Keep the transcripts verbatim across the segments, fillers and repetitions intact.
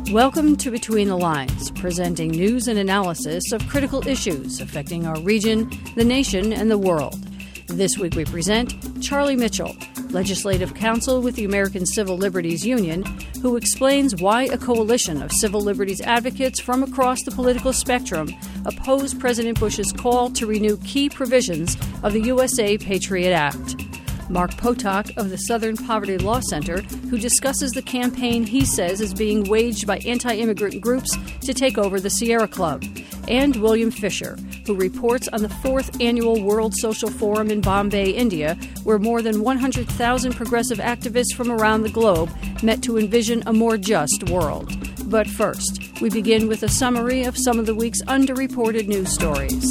Welcome to Between the Lines, presenting news and analysis of critical issues affecting our region, the nation, and the world. This week we present Charlie Mitchell, Legislative Counsel with the American Civil Liberties Union, who explains why a coalition of civil liberties advocates from across the political spectrum oppose President Bush's call to renew key provisions of the U S A Patriot Act. Mark Potok of the Southern Poverty Law Center, who discusses the campaign he says is being waged by anti-immigrant groups to take over the Sierra Club, and William Fisher, who reports on the fourth annual World Social Forum in Bombay, India, where more than one hundred thousand progressive activists from around the globe met to envision a more just world. But first, we begin with a summary of some of the week's underreported news stories.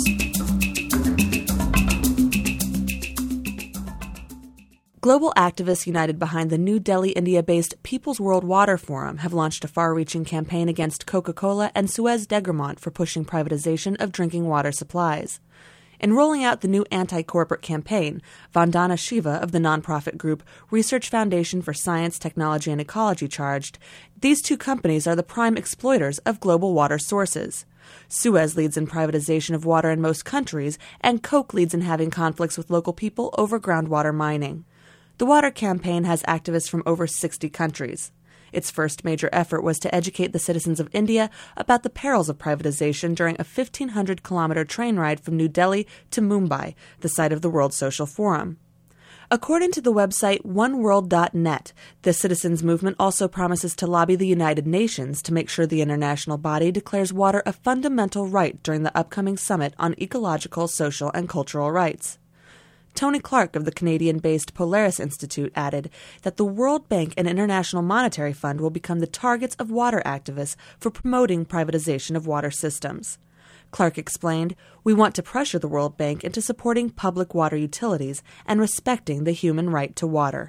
Global activists united behind the New Delhi, India-based People's World Water Forum have launched a far-reaching campaign against Coca-Cola and Suez Degermont for pushing privatization of drinking water supplies. In rolling out the new anti-corporate campaign, Vandana Shiva of the nonprofit group Research Foundation for Science, Technology, and Ecology charged, these two companies are the prime exploiters of global water sources. Suez leads in privatization of water in most countries, and Coke leads in having conflicts with local people over groundwater mining. The water campaign has activists from over sixty countries. Its first major effort was to educate the citizens of India about the perils of privatization during a fifteen hundred kilometer train ride from New Delhi to Mumbai, the site of the World Social Forum. According to the website one world dot net, the citizens' movement also promises to lobby the United Nations to make sure the international body declares water a fundamental right during the upcoming summit on ecological, social, and cultural rights. Tony Clark of the Canadian-based Polaris Institute added that the World Bank and International Monetary Fund will become the targets of water activists for promoting privatization of water systems. Clark explained, "We want to pressure the World Bank into supporting public water utilities and respecting the human right to water."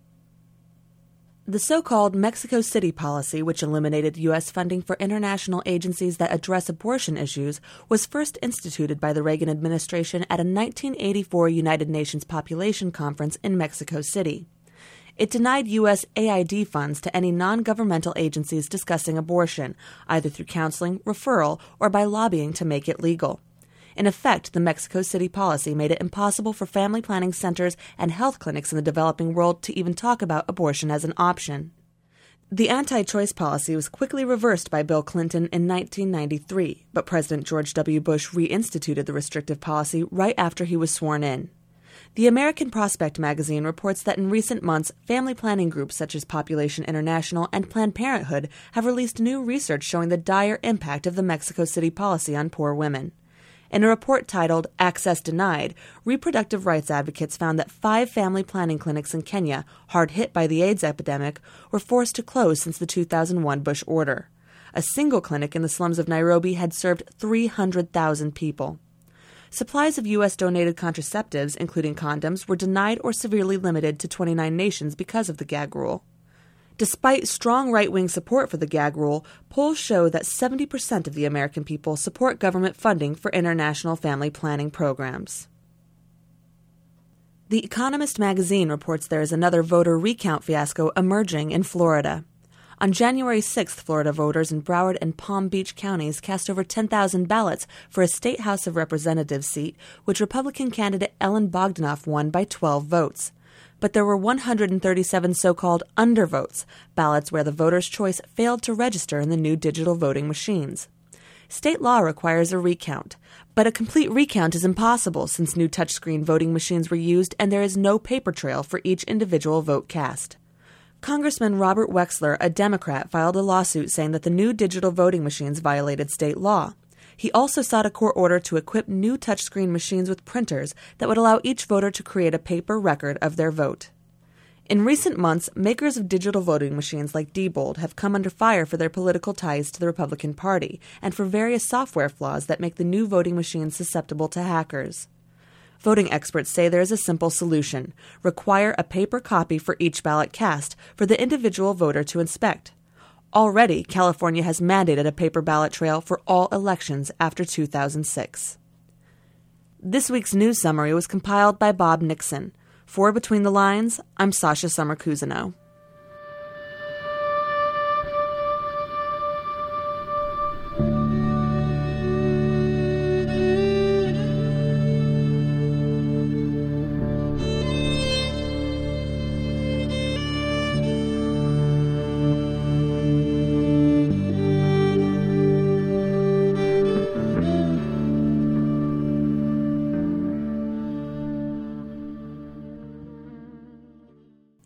The so-called Mexico City policy, which eliminated U S funding for international agencies that address abortion issues, was first instituted by the Reagan administration at a nineteen eighty-four United Nations Population Conference in Mexico City. It denied U S A I D funds to any non-governmental agencies discussing abortion, either through counseling, referral, or by lobbying to make it legal. In effect, the Mexico City policy made it impossible for family planning centers and health clinics in the developing world to even talk about abortion as an option. The anti-choice policy was quickly reversed by Bill Clinton in nineteen ninety-three, but President George W. Bush reinstituted the restrictive policy right after he was sworn in. The American Prospect magazine reports that in recent months, family planning groups such as Population International and Planned Parenthood have released new research showing the dire impact of the Mexico City policy on poor women. In a report titled Access Denied, reproductive rights advocates found that five family planning clinics in Kenya, hard hit by the AIDS epidemic, were forced to close since the two thousand one Bush order. A single clinic in the slums of Nairobi had served three hundred thousand people. Supplies of U S-donated contraceptives, including condoms, were denied or severely limited to twenty-nine nations because of the gag rule. Despite strong right-wing support for the gag rule, polls show that seventy percent of the American people support government funding for international family planning programs. The Economist magazine reports there is another voter recount fiasco emerging in Florida. On January sixth, Florida voters in Broward and Palm Beach counties cast over ten thousand ballots for a state House of Representatives seat, which Republican candidate Ellen Bogdanoff won by twelve votes. But there were one hundred thirty-seven so-called undervotes, ballots where the voter's choice failed to register in the new digital voting machines. State law requires a recount, but a complete recount is impossible since new touchscreen voting machines were used and there is no paper trail for each individual vote cast. Congressman Robert Wexler, a Democrat, filed a lawsuit saying that the new digital voting machines violated state law. He also sought a court order to equip new touchscreen machines with printers that would allow each voter to create a paper record of their vote. In recent months, makers of digital voting machines like Diebold have come under fire for their political ties to the Republican Party and for various software flaws that make the new voting machines susceptible to hackers. Voting experts say there is a simple solution: require a paper copy for each ballot cast for the individual voter to inspect. Already, California has mandated a paper ballot trail for all elections after two thousand six. This week's news summary was compiled by Bob Nixon. For Between the Lines, I'm Sasha Summer-Cousineau.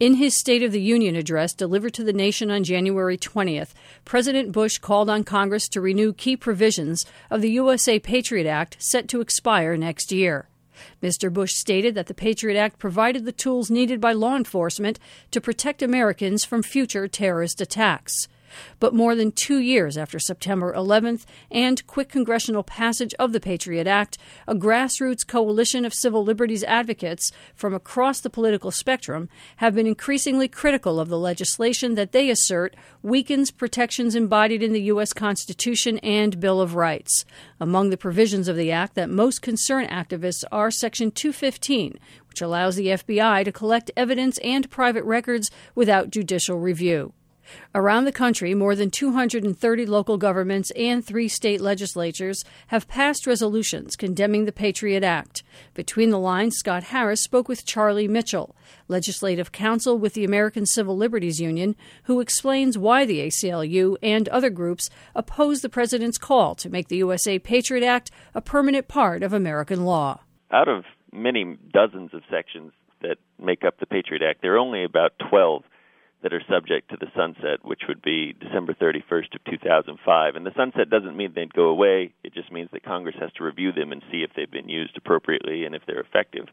In his State of the Union address delivered to the nation on January twentieth, President Bush called on Congress to renew key provisions of the U S A Patriot Act set to expire next year. Mister Bush stated that the Patriot Act provided the tools needed by law enforcement to protect Americans from future terrorist attacks. But more than two years after September eleventh and quick congressional passage of the Patriot Act, a grassroots coalition of civil liberties advocates from across the political spectrum have been increasingly critical of the legislation that they assert weakens protections embodied in the U S Constitution and Bill of Rights. Among the provisions of the Act that most concern activists are Section two fifteen, which allows the F B I to collect evidence and private records without judicial review. Around the country, more than two hundred thirty local governments and three state legislatures have passed resolutions condemning the Patriot Act. Between the lines, Scott Harris spoke with Charlie Mitchell, legislative counsel with the American Civil Liberties Union, who explains why the A C L U and other groups oppose the president's call to make the U S A Patriot Act a permanent part of American law. Out of many dozens of sections that make up the Patriot Act, there are only about twelve that are subject to the sunset, which would be December thirty-first of two thousand five. And the sunset doesn't mean they'd go away. It just means that Congress has to review them and see if they've been used appropriately and if they're effective.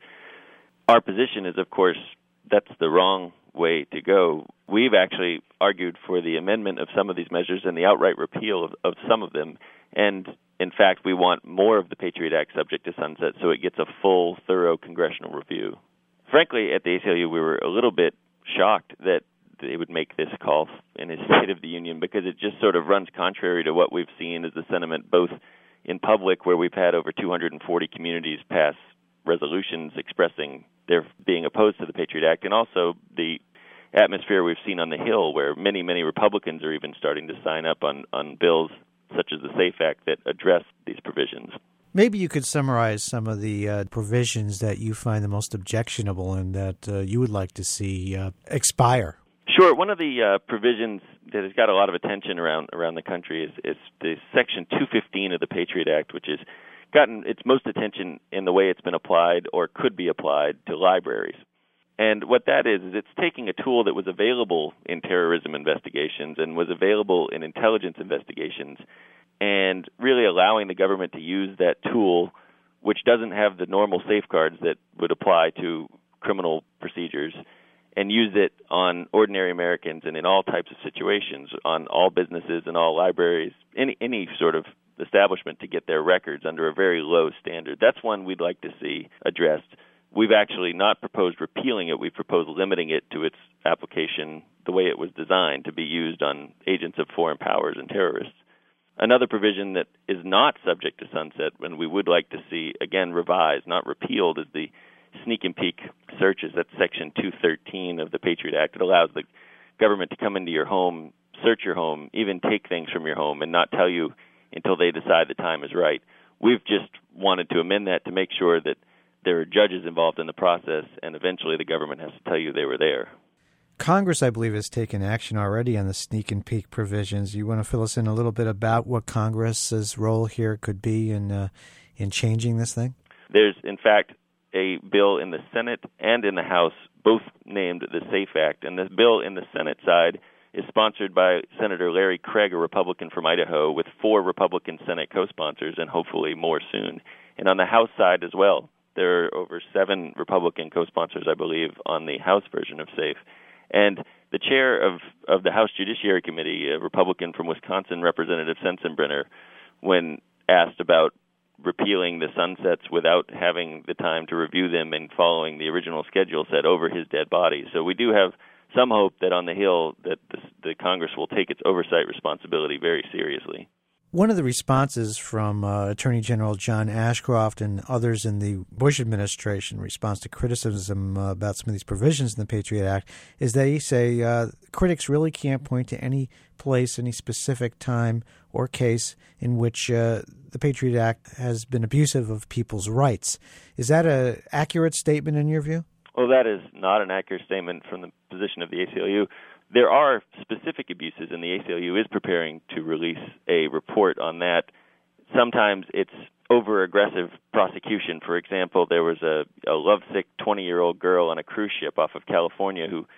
Our position is, of course, that's the wrong way to go. We've actually argued for the amendment of some of these measures and the outright repeal of, of some of them. And, in fact, we want more of the Patriot Act subject to sunset so it gets a full, thorough congressional review. Frankly, at the A C L U, we were a little bit shocked that they would make this call in a State of the Union because it just sort of runs contrary to what we've seen as the sentiment both in public, where we've had over two hundred forty communities pass resolutions expressing their being opposed to the Patriot Act, and also the atmosphere we've seen on the Hill, where many, many Republicans are even starting to sign up on, on bills such as the SAFE Act that address these provisions. Maybe you could summarize some of the uh, provisions that you find the most objectionable and that uh, you would like to see uh, expire. Sure. One of the uh, provisions that has got a lot of attention around around the country is, is the Section two fifteen of the Patriot Act, which has gotten its most attention in the way it's been applied or could be applied to libraries. And what that is, is it's taking a tool that was available in terrorism investigations and was available in intelligence investigations and really allowing the government to use that tool, which doesn't have the normal safeguards that would apply to criminal procedures, and use it on ordinary Americans and in all types of situations, on all businesses and all libraries, any any sort of establishment to get their records under a very low standard. That's one we'd like to see addressed. We've actually not proposed repealing it. We've proposed limiting it to its application the way it was designed to be used on agents of foreign powers and terrorists. Another provision that is not subject to sunset, and we would like to see, again, revised, not repealed, is the sneak and peek searches. That's Section two thirteen of the Patriot Act. It allows the government to come into your home, search your home, even take things from your home, and not tell you until they decide the time is right. We've just wanted to amend that to make sure that there are judges involved in the process, and eventually the government has to tell you they were there. Congress, I believe, has taken action already on the sneak and peek provisions. You want to fill us in a little bit about what Congress's role here could be in uh, in changing this thing? There's, in fact, a bill in the Senate and in the House, both named the SAFE Act. And this bill in the Senate side is sponsored by Senator Larry Craig, a Republican from Idaho, with four Republican Senate co-sponsors and hopefully more soon. And on the House side as well, there are over seven Republican co-sponsors, I believe, on the House version of SAFE. And the chair of, of the House Judiciary Committee, a Republican from Wisconsin, Representative Sensenbrenner, when asked about repealing the sunsets without having the time to review them and following the original schedule, said over his dead body. So we do have some hope that on the Hill that the, the Congress will take its oversight responsibility very seriously. One of the responses from uh, Attorney General John Ashcroft and others in the Bush administration in response to criticism uh, about some of these provisions in the Patriot Act is they say uh, critics really can't point to any place, any specific time or case in which uh, the Patriot Act has been abusive of people's rights. Is that an accurate statement in your view? Well, that is not an accurate statement from the position of the A C L U. There are specific abuses, and the A C L U is preparing to release a report on that. Sometimes it's over-aggressive prosecution. For example, there was a, a lovesick twenty-year-old girl on a cruise ship off of California who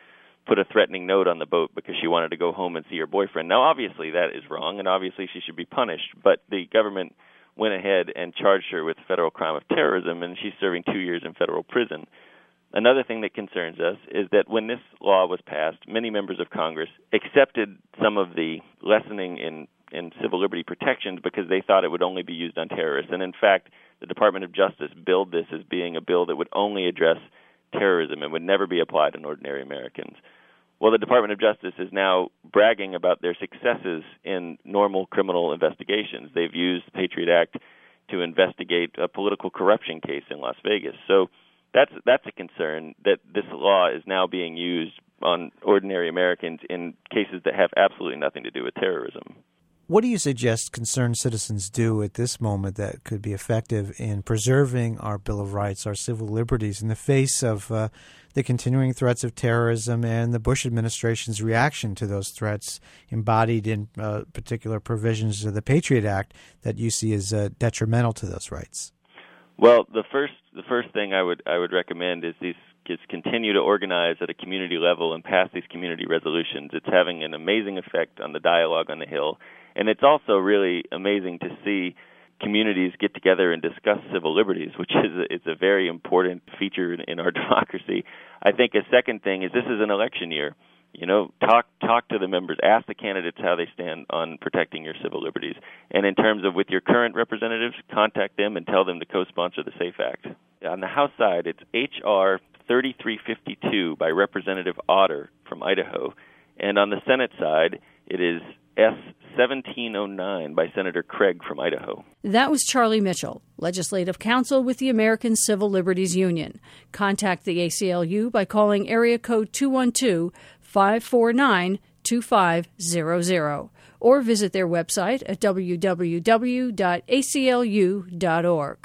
put a threatening note on the boat because she wanted to go home and see her boyfriend. Now, obviously, that is wrong, and obviously she should be punished, but the government went ahead and charged her with federal crime of terrorism, and she's serving two years in federal prison. Another thing that concerns us is that when this law was passed, many members of Congress accepted some of the lessening in, in civil liberty protections because they thought it would only be used on terrorists. And in fact, the Department of Justice billed this as being a bill that would only address terrorism and would never be applied on ordinary Americans. Well, the Department of Justice is now bragging about their successes in normal criminal investigations. They've used the Patriot Act to investigate a political corruption case in Las Vegas. So that's that's a concern that this law is now being used on ordinary Americans in cases that have absolutely nothing to do with terrorism. What do you suggest concerned citizens do at this moment that could be effective in preserving our Bill of Rights, our civil liberties, in the face of uh, the continuing threats of terrorism and the Bush administration's reaction to those threats embodied in uh, particular provisions of the Patriot Act that you see as uh, detrimental to those rights? Well, the first the first thing I would I would recommend is these kids continue to organize at a community level and pass these community resolutions. It's having an amazing effect on the dialogue on the Hill, and it's also really amazing to see communities get together and discuss civil liberties, which is a, it's a very important feature in, in our democracy. I think a second thing is this is an election year. You know, talk talk to the members, ask the candidates how they stand on protecting your civil liberties. And in terms of with your current representatives, contact them and tell them to co-sponsor the SAFE Act. On the House side, it's H R thirty-three fifty-two by Representative Otter from Idaho. And on the Senate side, it is S seventeen oh nine by Senator Craig from Idaho. That was Charlie Mitchell, Legislative Counsel with the American Civil Liberties Union. Contact the A C L U by calling area code two one two, five four nine, two five zero zero or visit their website at w w w dot a c l u dot org.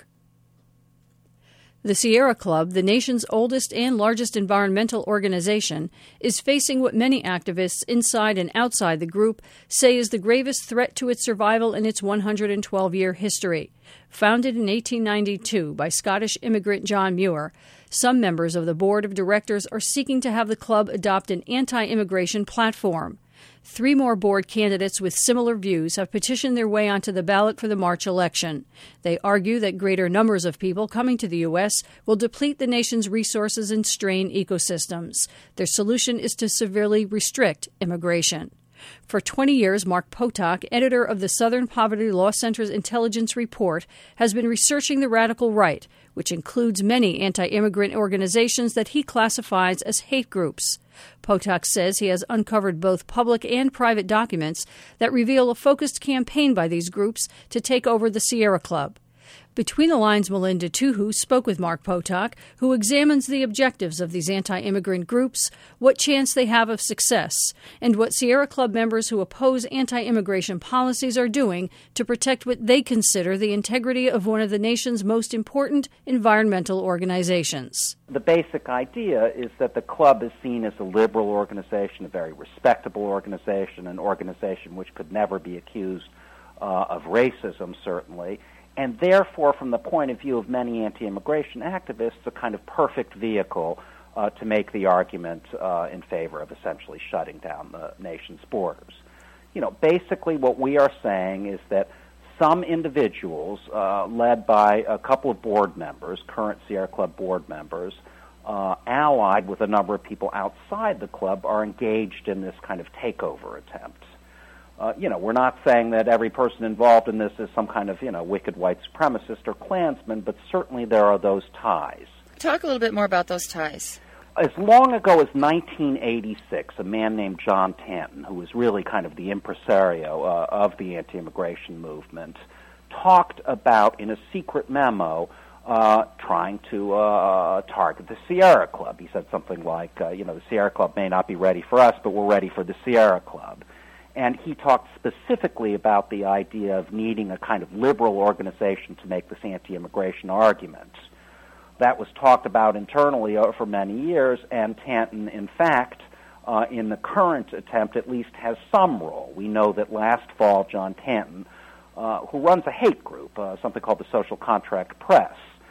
The Sierra Club, the nation's oldest and largest environmental organization, is facing what many activists inside and outside the group say is the gravest threat to its survival in its one hundred twelve-year history. Founded in eighteen ninety-two by Scottish immigrant John Muir, some members of the board of directors are seeking to have the club adopt an anti-immigration platform. Three more board candidates with similar views have petitioned their way onto the ballot for the March election. They argue that greater numbers of people coming to the U S will deplete the nation's resources and strain ecosystems. Their solution is to severely restrict immigration. For twenty years, Mark Potok, editor of the Southern Poverty Law Center's Intelligence Report, has been researching the radical right, which includes many anti-immigrant organizations that he classifies as hate groups. Potok says he has uncovered both public and private documents that reveal a focused campaign by these groups to take over the Sierra Club. Between the Lines, Melinda Tuhu spoke with Mark Potok, who examines the objectives of these anti-immigrant groups, what chance they have of success, and what Sierra Club members who oppose anti-immigration policies are doing to protect what they consider the integrity of one of the nation's most important environmental organizations. The basic idea is that the club is seen as a liberal organization, a very respectable organization, an organization which could never be accused uh, of racism, certainly, and therefore, from the point of view of many anti-immigration activists, a kind of perfect vehicle uh, to make the argument uh, in favor of essentially shutting down the nation's borders. You know, basically what we are saying is that some individuals, uh, led by a couple of board members, current Sierra Club board members, uh, allied with a number of people outside the club, are engaged in this kind of takeover attempt. Uh, you know, we're not saying that every person involved in this is some kind of, you know, wicked white supremacist or Klansman, but certainly there are those ties. Talk a little bit more about those ties. As long ago as nineteen eighty-six, a man named John Tanton, who was really kind of the impresario uh, of the anti-immigration movement, talked about, in a secret memo, uh, trying to uh, target the Sierra Club. He said something like, uh, you know, the Sierra Club may not be ready for us, but we're ready for the Sierra Club. And he talked specifically about the idea of needing a kind of liberal organization to make this anti-immigration argument. That was talked about internally for many years, and Tanton, in fact, uh, in the current attempt at least has some role. We know that last fall, John Tanton, uh, who runs a hate group, uh, something called the Social Contract Press,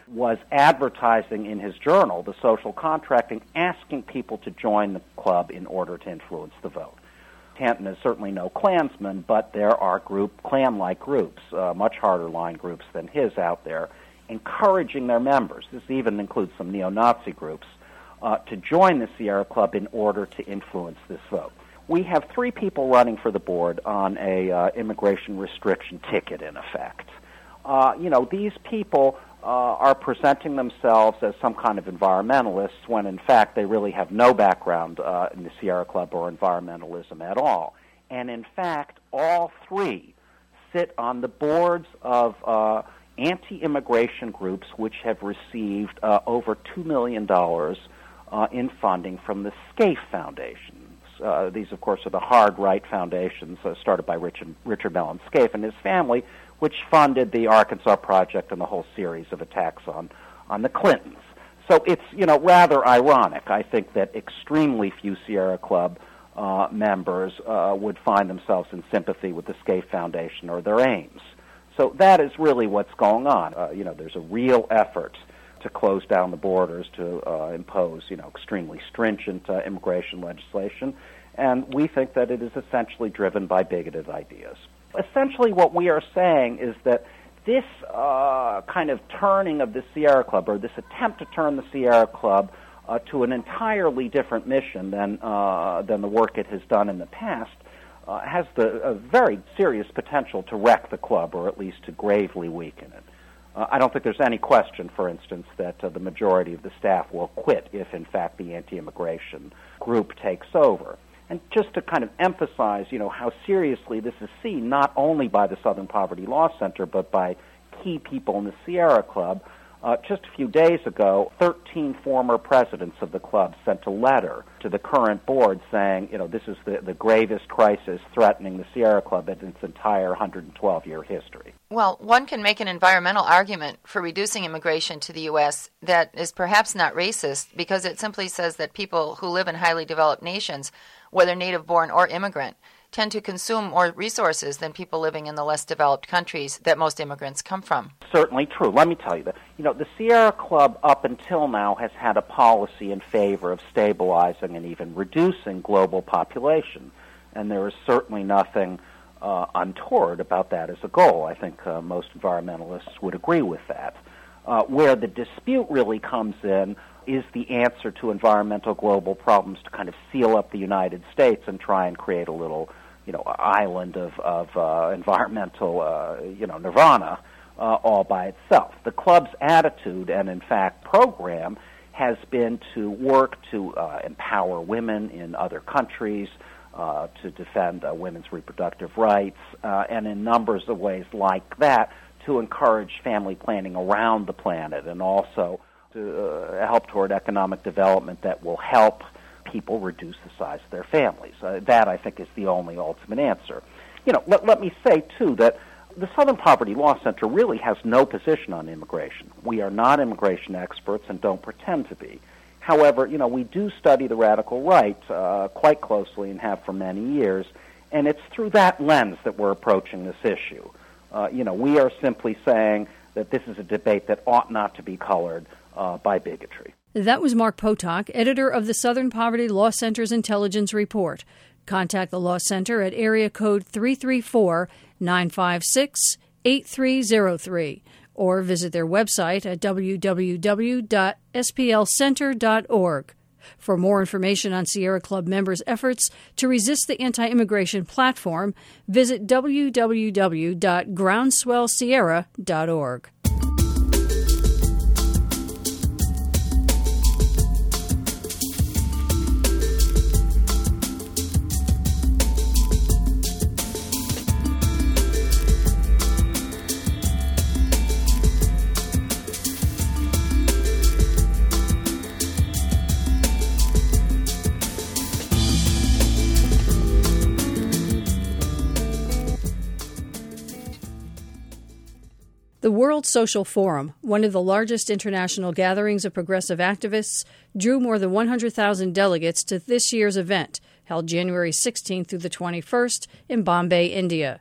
was advertising in his journal, The Social Contracting, asking people to join the club in order to influence the vote. Tanton is certainly no Klansman, but there are group Klan-like groups, uh, much harder-line groups than his out there, encouraging their members, this even includes some neo-Nazi groups, uh, to join the Sierra Club in order to influence this vote. We have three people running for the board on a uh, immigration restriction ticket, in effect. Uh, you know, these people uh, are presenting themselves as some kind of environmentalists when, in fact, they really have no background uh, in the Sierra Club or environmentalism at all. And, in fact, all three sit on the boards of uh, anti-immigration groups which have received uh, over two million dollars uh, in funding from the SCAFE Foundation. Uh, these, of course, are the hard right foundations uh, started by Richard, Richard Mellon Scaife and his family, which funded the Arkansas Project and the whole series of attacks on, on the Clintons. So it's, you know, rather ironic, I think, that extremely few Sierra Club uh, members uh, would find themselves in sympathy with the Scaife Foundation or their aims. So that is really what's going on. Uh, you know, there's a real effort to close down the borders, to uh, impose, you know, extremely stringent uh, immigration legislation, and we think that it is essentially driven by bigoted ideas. Essentially what we are saying is that this uh, kind of turning of the Sierra Club, or this attempt to turn the Sierra Club uh, to an entirely different mission than, uh, than the work it has done in the past, uh, has the a very serious potential to wreck the club, or at least to gravely weaken it. Uh, I don't think there's any question, for instance, that uh, the majority of the staff will quit if, in fact, the anti-immigration group takes over. And just to kind of emphasize, you know, how seriously this is seen, not only by the Southern Poverty Law Center, but by key people in the Sierra Club, uh, just a few days ago, thirteen former presidents of the club sent a letter to the current board saying, you know, this is the, the gravest crisis threatening the Sierra Club in its entire one hundred twelve year history. Well, one can make an environmental argument for reducing immigration to the U S that is perhaps not racist, because it simply says that people who live in highly developed nations, whether native-born or immigrant, tend to consume more resources than people living in the less developed countries that most immigrants come from. Certainly true. Let me tell you that, you know, the Sierra Club up until now has had a policy in favor of stabilizing and even reducing global population, and there is certainly nothing uh, untoward about that as a goal. I think uh, most environmentalists would agree with that. Uh, where the dispute really comes in is the answer to environmental global problems to kind of seal up the United States and try and create a little, you know, island of, of uh, environmental, uh, you know, nirvana uh, all by itself. The club's attitude and, in fact, program has been to work to uh, empower women in other countries, uh, to defend uh, women's reproductive rights, uh, and in numbers of ways like that, to encourage family planning around the planet, and also to uh, help toward economic development that will help people reduce the size of their families. Uh, that, I think, is the only ultimate answer. You know, let, let me say, too, that the Southern Poverty Law Center really has no position on immigration. We are not immigration experts and don't pretend to be. However, you know, we do study the radical right uh, quite closely and have for many years, and it's through that lens that we're approaching this issue. Uh, you know, we are simply saying that this is a debate that ought not to be colored uh, by bigotry. That was Mark Potok, editor of the Southern Poverty Law Center's Intelligence Report. Contact the Law Center at area code three three four, nine five six, eight three zero three or visit their website at w w w dot s p l center dot org. For more information on Sierra Club members' efforts to resist the anti-immigration platform, visit w w w dot groundswell sierra dot org. The World Social Forum, one of the largest international gatherings of progressive activists, drew more than one hundred thousand delegates to this year's event, held January sixteenth through the twenty-first in Bombay, India.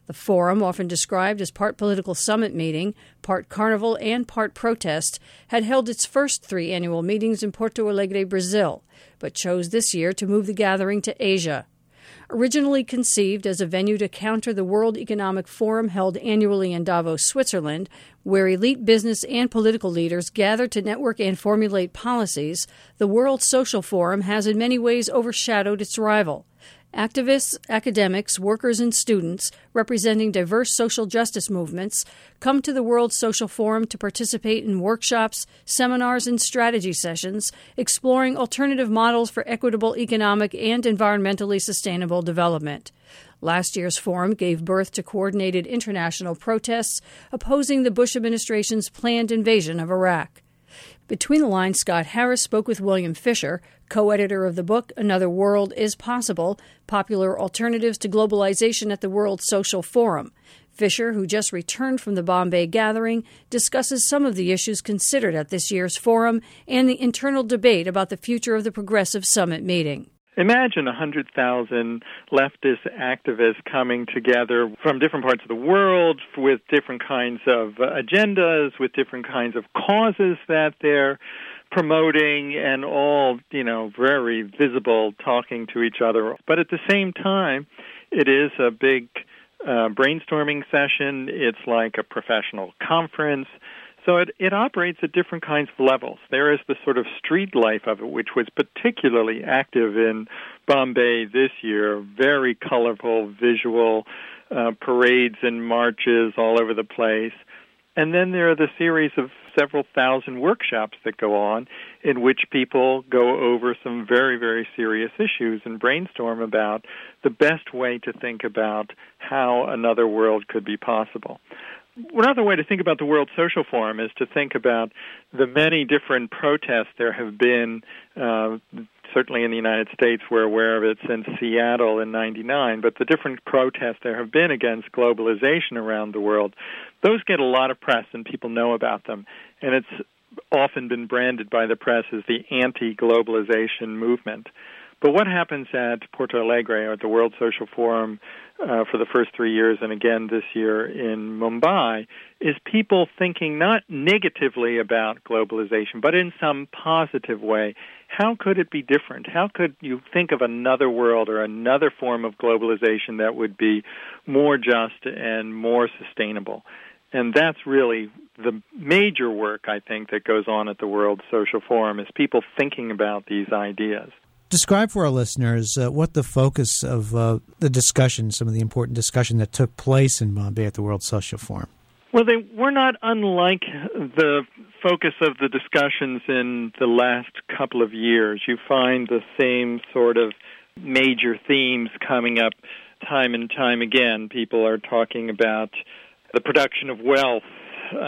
The forum, often described as part political summit meeting, part carnival, and part protest, had held its first three annual meetings in Porto Alegre, Brazil, but chose this year to move the gathering to Asia. Originally conceived as a venue to counter the World Economic Forum held annually in Davos, Switzerland, where elite business and political leaders gather to network and formulate policies, the World Social Forum has in many ways overshadowed its rival. Activists, academics, workers, and students representing diverse social justice movements come to the World Social Forum to participate in workshops, seminars, and strategy sessions exploring alternative models for equitable economic and environmentally sustainable development. Last year's forum gave birth to coordinated international protests opposing the Bush administration's planned invasion of Iraq. Between the lines, Scott Harris spoke with William Fisher, co-editor of the book Another World is Possible, Popular Alternatives to Globalization at the World Social Forum. Fisher, who just returned from the Bombay gathering, discusses some of the issues considered at this year's forum and the internal debate about the future of the Progressive Summit meeting. Imagine one hundred thousand leftist activists coming together from different parts of the world with different kinds of agendas, with different kinds of causes that they're promoting, and all, you know, very visible, talking to each other. But at the same time, it is a big uh, brainstorming session. It's like a professional conference. So it, it operates at different kinds of levels. There is the sort of street life of it, which was particularly active in Bombay this year, very colorful, visual uh, parades and marches all over the place. And then there are the series of several thousand workshops that go on in which people go over some very, very serious issues and brainstorm about the best way to think about how another world could be possible. Another way to think about the World Social Forum is to think about the many different protests there have been, uh, certainly in the United States. We're aware of it since Seattle in ninety-nine, but the different protests there have been against globalization around the world, those get a lot of press and people know about them. And it's often been branded by the press as the anti-globalization movement. But what happens at Porto Alegre, or at the World Social Forum, uh, for the first three years and again this year in Mumbai, is people thinking not negatively about globalization, but in some positive way. How could it be different? How could you think of another world or another form of globalization that would be more just and more sustainable? And that's really the major work, I think, that goes on at the World Social Forum, is people thinking about these ideas. Describe for our listeners uh, what the focus of uh, the discussion, some of the important discussion that took place in Bombay at the World Social Forum. Well, they were not unlike the focus of the discussions in the last couple of years. You find the same sort of major themes coming up time and time again. People are talking about the production of wealth, Uh,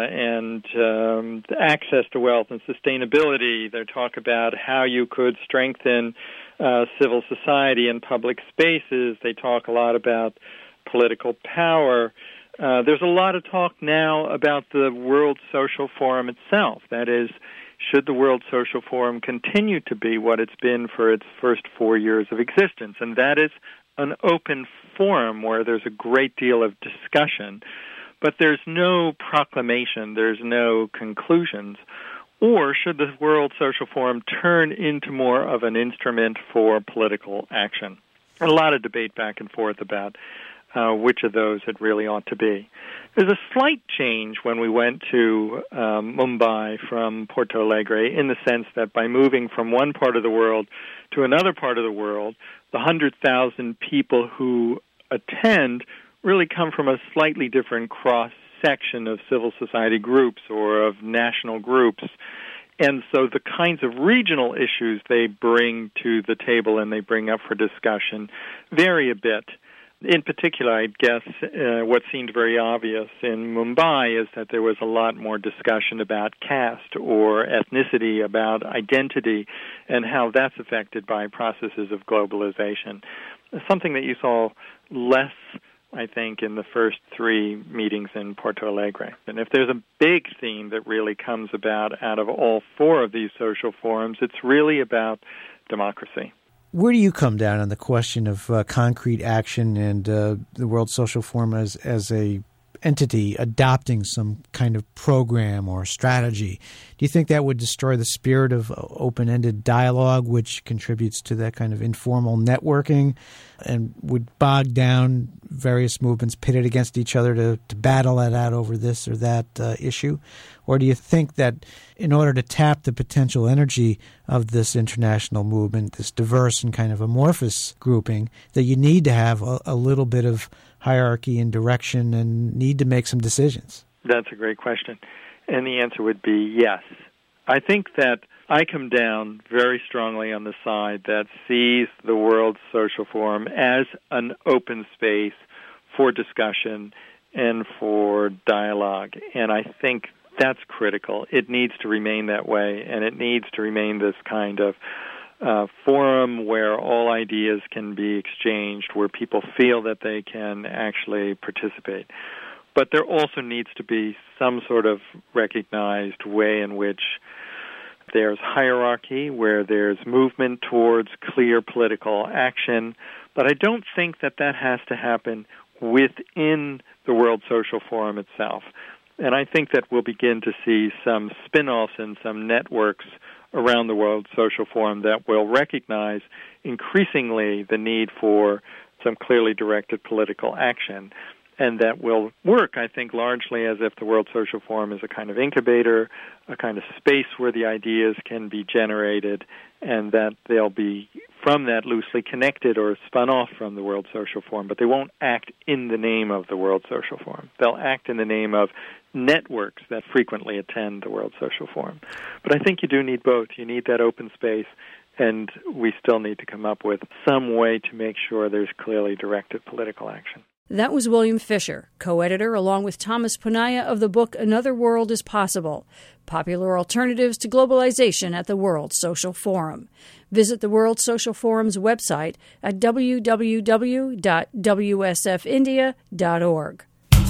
and um, access to wealth and sustainability. They talk about how you could strengthen uh, civil society and public spaces. They talk a lot about political power. Uh, there's a lot of talk now about the World Social Forum itself. That is, should the World Social Forum continue to be what it's been for its first four years of existence? And that is an open forum where there's a great deal of discussion, but there's no proclamation, there's no conclusions. Or should the World Social Forum turn into more of an instrument for political action? A lot of debate back and forth about uh, which of those it really ought to be. There's a slight change when we went to um, Mumbai from Porto Alegre, in the sense that by moving from one part of the world to another part of the world, the one hundred thousand people who attend really come from a slightly different cross-section of civil society groups or of national groups. And so the kinds of regional issues they bring to the table and they bring up for discussion vary a bit. In particular, I guess uh, what seemed very obvious in Mumbai is that there was a lot more discussion about caste or ethnicity, about identity, and how that's affected by processes of globalization. Something that you saw less, I think, in the first three meetings in Porto Alegre. And if there's a big theme that really comes about out of all four of these social forums, it's really about democracy. Where do you come down on the question of uh, concrete action and uh, the World Social Forum as as a entity adopting some kind of program or strategy? Do you think that would destroy the spirit of open-ended dialogue, which contributes to that kind of informal networking, and would bog down various movements pitted against each other to, to battle it out over this or that uh, issue? Or do you think that in order to tap the potential energy of this international movement, this diverse and kind of amorphous grouping, that you need to have a, a little bit of hierarchy and direction and need to make some decisions? That's a great question. And the answer would be yes. I think that I come down very strongly on the side that sees the World Social Forum as an open space for discussion and for dialogue. And I think that's critical. It needs to remain that way, and it needs to remain this kind of uh, forum where all ideas can be exchanged, where people feel that they can actually participate. But there also needs to be some sort of recognized way in which there's hierarchy, where there's movement towards clear political action. But I don't think that that has to happen within the World Social Forum itself. And I think that we'll begin to see some spin-offs and some networks around the World Social Forum that will recognize increasingly the need for some clearly directed political action, and that will work, I think, largely as if the World Social Forum is a kind of incubator, a kind of space where the ideas can be generated, and that they'll be, from that, loosely connected or spun off from the World Social Forum. But they won't act in the name of the World Social Forum. They'll act in the name of networks that frequently attend the World Social Forum. But I think you do need both. You need that open space, and we still need to come up with some way to make sure there's clearly directed political action. That was William Fisher, co-editor along with Thomas Punaya of the book Another World is Possible, Popular Alternatives to Globalization at the World Social Forum. Visit the World Social Forum's website at w w w dot w s f india dot org.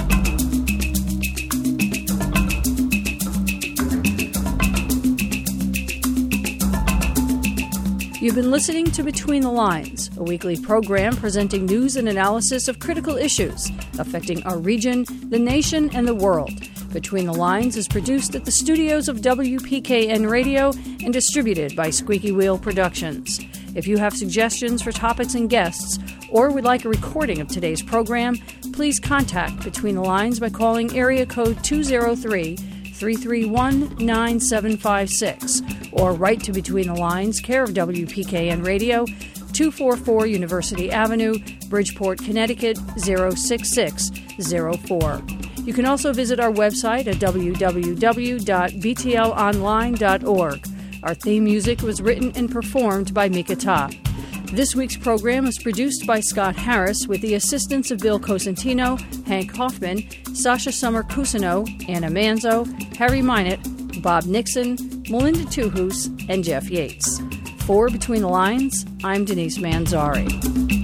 You've been listening to Between the Lines, a weekly program presenting news and analysis of critical issues affecting our region, the nation, and the world. Between the Lines is produced at the studios of W P K N Radio and distributed by Squeaky Wheel Productions. If you have suggestions for topics and guests, or would like a recording of today's program, please contact Between the Lines by calling area code two oh three, three three one, nine seven five six or write to Between the Lines, care of W P K N Radio, two forty-four University Avenue, Bridgeport, Connecticut, zero six six zero four. You can also visit our website at w w w dot b t l online dot org. Our theme music was written and performed by Mika Ta. This week's program was produced by Scott Harris with the assistance of Bill Cosentino, Hank Hoffman, Sasha Summer-Cusino, Anna Manzo, Harry Minott, Bob Nixon, Melinda Tuhus, and Jeff Yates. For Between the Lines, I'm Denise Manzari.